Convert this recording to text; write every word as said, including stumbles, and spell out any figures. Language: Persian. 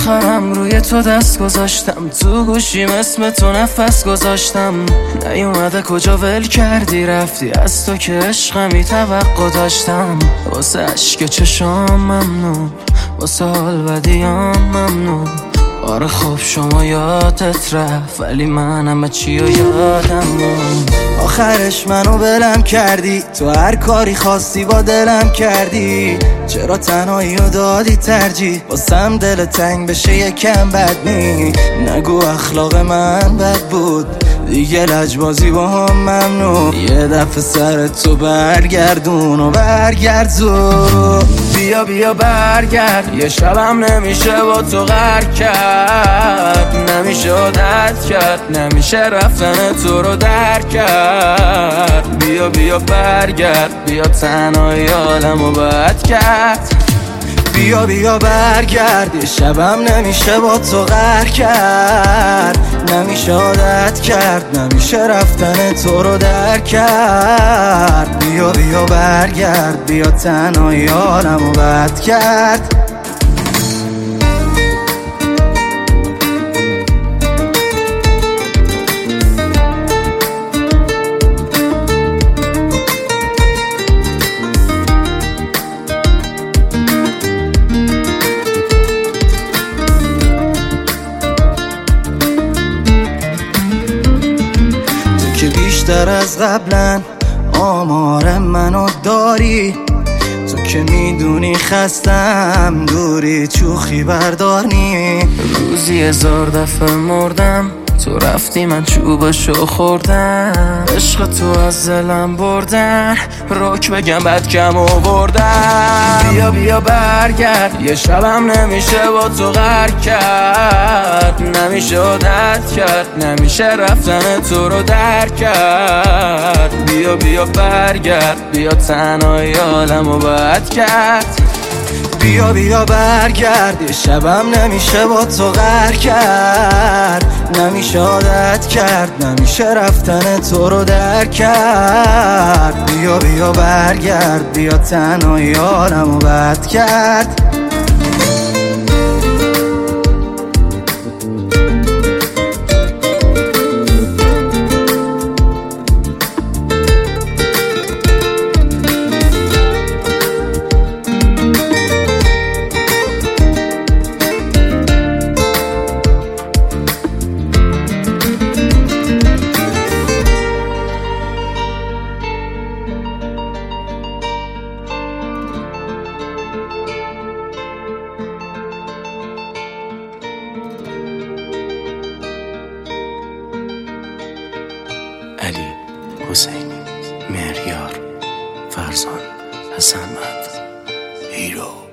آخرم روی تو دست گذاشتم، تو گوشیم اسم تو نفس گذاشتم. نیومده کجا ول کردی رفتی، از تو که عشقمی توقع داشتم. واسه عشق چشام ممنون، واسه حال بدیام ممنون. آره خب شما یادت رفت، ولی من همه چی رو یادم موند. آخرش منو بلم کردی، تو هر کاری خواستی با دلم کردی. چرا تنهایی رو دادی ترجیح، واسم دل تنگ بشه یکم بد نی. نگو اخلاق من بد بود، دیگه لجبازی با هم ممنون. یه دفعه سر تو برگردون و برگردون. بیا بیا برگرد، یه شبم نمیشه با تو غر کرد. نمیشه عادت کرد، نمیشه رفتن تو رو در کرد. بیا بیا برگرد، بیا تنهایی حالمو بد کرد. بیا بیا برگرد، یه شبم نمیشه با تو غر کرد. نمیشه عادت کرد، نمیشه رفتن تو رو در کرد. بیا بیا برگرد، بیا تنهایی حالمو بد کرد. که بیشتر از قبلا آمار منو داری، تو که میدونی خستم دوری چوخی بردارنی. روزی هزار دفعه مردم، تو رفتی من چوبشو خوردم. عشق تو از دلم بردن، روک بگم بد کم آوردم. بیا بیا برگرد، یه شبم نمیشه با تو غر کرد. نمیشه عادت کرد، نمیشه رفتن تو رو در کرد. بیا بیا برگرد، بیا تنهایی حالمو بد کرد. بیا بیا برگرد، یه شبم نمیشه با تو غر کرد. نمیشه عادت کرد، نمیشه رفتن تو رو در کرد. بیا بیا برگرد، بیا تنهایی حالمو بد کرد. علی، حسینی، مهریار، فرزان، حسن مند، هیرو.